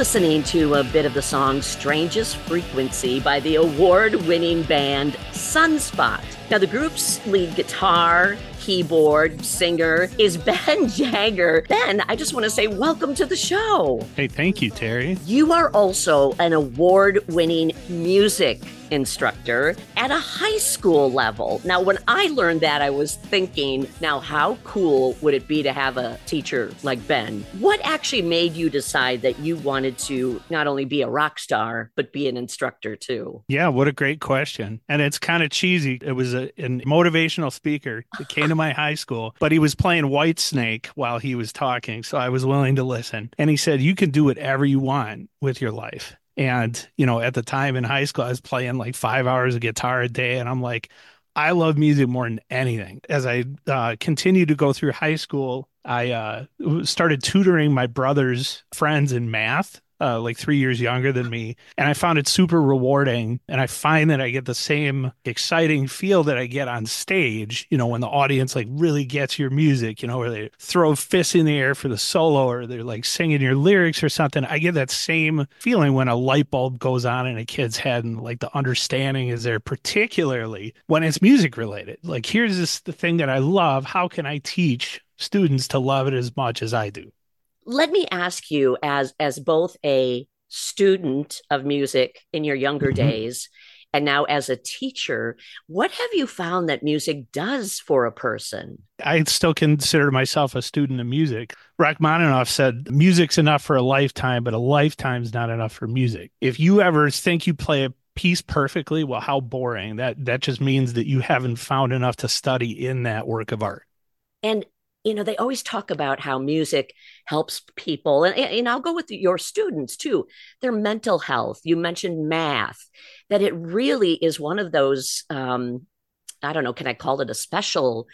listening to a bit of the song Strangest Frequency by the award-winning band Sunspot. Now, the group's lead guitar, keyboard, singer is Ben Jagger. Ben, I just want to say welcome to the show. Hey, thank you, Terry. You are also an award-winning music instructor at a high school level. Now, when I learned that, I was thinking, now, how cool would it be to have a teacher like Ben? What actually made you decide that you wanted to not only be a rock star, but be an instructor too? Yeah, what a great question. And it's kind of cheesy. It was a motivational speaker that came to my high school, but he was playing Whitesnake while he was talking. So I was willing to listen. And he said, you can do whatever you want with your life. And, at the time in high school, I was playing like 5 hours of guitar a day. And I'm like, I love music more than anything. As I continued to go through high school, I started tutoring my brother's friends in math. Like 3 years younger than me. And I found it super rewarding. And I find that I get the same exciting feel that I get on stage, when the audience like really gets your music, where they throw fists in the air for the solo or they're like singing your lyrics or something. I get that same feeling when a light bulb goes on in a kid's head and like the understanding is there, particularly when it's music related. Like, here's the thing that I love. How can I teach students to love it as much as I do? Let me ask you, as both a student of music in your younger days and now as a teacher, what have you found that music does for a person? I still consider myself a student of music. Rachmaninoff said, music's enough for a lifetime, but a lifetime's not enough for music. If you ever think you play a piece perfectly, well, how boring. That just means that you haven't found enough to study in that work of art. And they always talk about how music helps people. And I'll go with your students too, their mental health. You mentioned math, that it really is one of those, I don't know, can I call it a special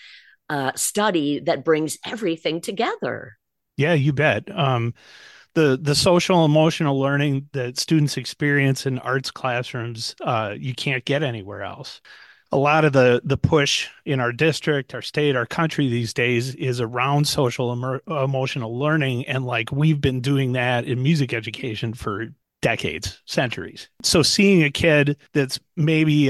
study that brings everything together? Yeah, you bet. The social emotional learning that students experience in arts classrooms, you can't get anywhere else. A lot of the push in our district, our state, our country these days is around social emotional learning. And like we've been doing that in music education for decades, centuries. So seeing a kid that's maybe,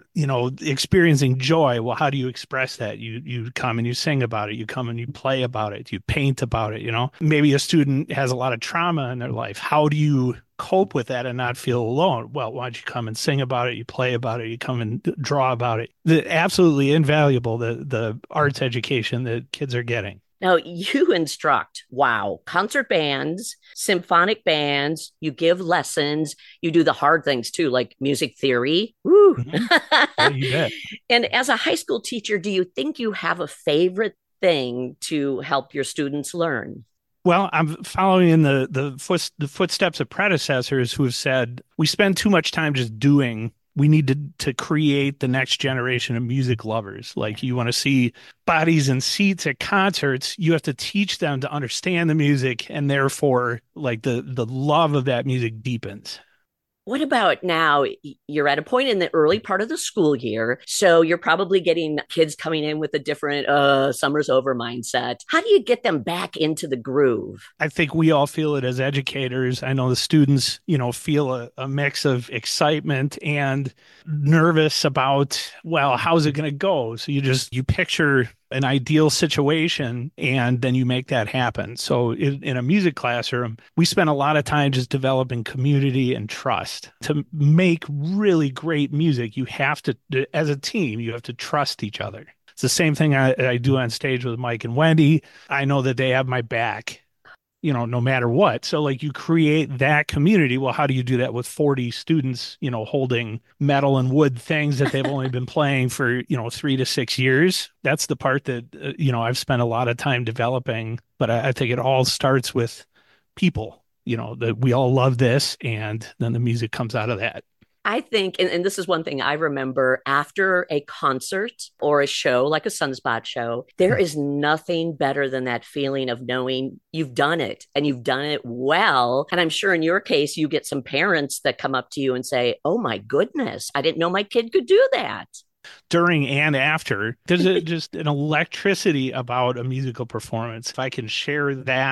experiencing joy, well, how do you express that? You come and you sing about it. You come and you play about it. You paint about it, Maybe a student has a lot of trauma in their life. How do you cope with that and not feel alone? Well, why don't you come and sing about it? You play about it. You come and draw about it. Absolutely invaluable, the arts education that kids are getting. Now, you instruct, wow, concert bands, symphonic bands, you give lessons, you do the hard things too, like music theory. Woo. Yeah, you bet. And as a high school teacher, do you think you have a favorite thing to help your students learn? Well, I'm following in the footsteps of predecessors who have said we spend too much time just doing. We need to create the next generation of music lovers. Like, you want to see bodies and seats at concerts, you have to teach them to understand the music, and therefore, like the love of that music deepens. What about now? You're at a point in the early part of the school year, so you're probably getting kids coming in with a different summer's over mindset. How do you get them back into the groove? I think we all feel it as educators. I know the students, feel a mix of excitement and nervous about, well, how's it going to go? So you picture an ideal situation and then you make that happen. So in a music classroom, we spend a lot of time just developing community and trust. To make really great music, you have to, as a team, you have to trust each other. It's the same thing I do on stage with Mike and Wendy. I know that they have my back, no matter what. So like you create that community. Well, how do you do that with 40 students, holding metal and wood things that they've only been playing for, 3 to 6 years? That's the part that, I've spent a lot of time developing, but I think it all starts with people, that we all love this. And then the music comes out of that. I think, and this is one thing I remember after a concert or a show like a Sunspot show, there is nothing better than that feeling of knowing you've done it and you've done it well. And I'm sure in your case, you get some parents that come up to you and say, oh my goodness, I didn't know my kid could do that. During and after, there's just an electricity about a musical performance. If I can share that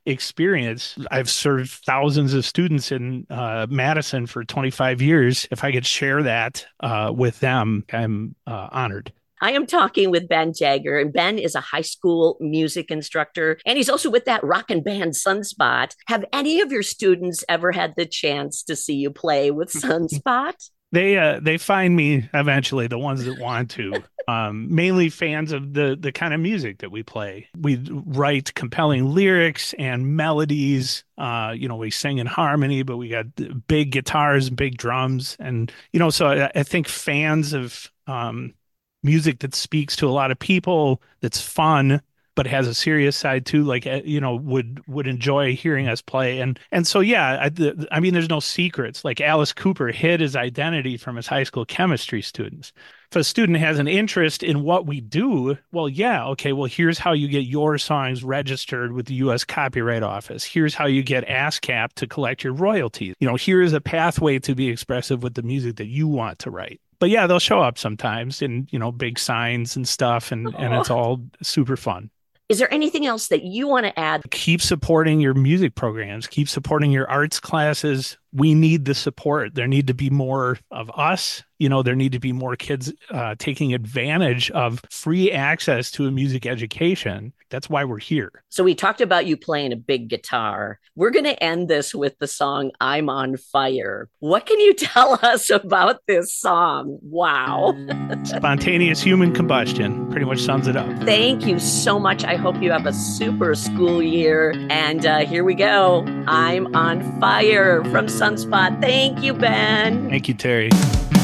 experience. I've served thousands of students in Madison for 25 years. If I could share that with them, I'm honored. I am talking with Ben Jagger, and Ben is a high school music instructor, and he's also with that rock and band Sunspot. Have any of your students ever had the chance to see you play with Sunspot? They find me eventually, the ones that want to. Mainly fans of the kind of music that we play. We write compelling lyrics and melodies. We sing in harmony, but we got big guitars, big drums, and so I think fans of music that speaks to a lot of people, that's fun, but has a serious side too, like would enjoy hearing us play. And so yeah, I mean, there's no secrets. Like Alice Cooper hid his identity from his high school chemistry students. If a student has an interest in what we do, well, yeah, okay, well, here's how you get your songs registered with the U.S. Copyright Office. Here's how you get ASCAP to collect your royalties. Here's a pathway to be expressive with the music that you want to write. But yeah, they'll show up sometimes in, big signs and stuff, and it's all super fun. Is there anything else that you want to add? Keep supporting your music programs. Keep supporting your arts classes. We need the support. There need to be more of us. There need to be more kids taking advantage of free access to a music education. That's why we're here. So we talked about you playing a big guitar. We're going to end this with the song I'm on Fire. What can you tell us about this song? Wow. Spontaneous human combustion pretty much sums it up. Thank you so much. I hope you have a super school year. And here we go. I'm on Fire from Sunspot. Thank you, Ben. Thank you, Terry.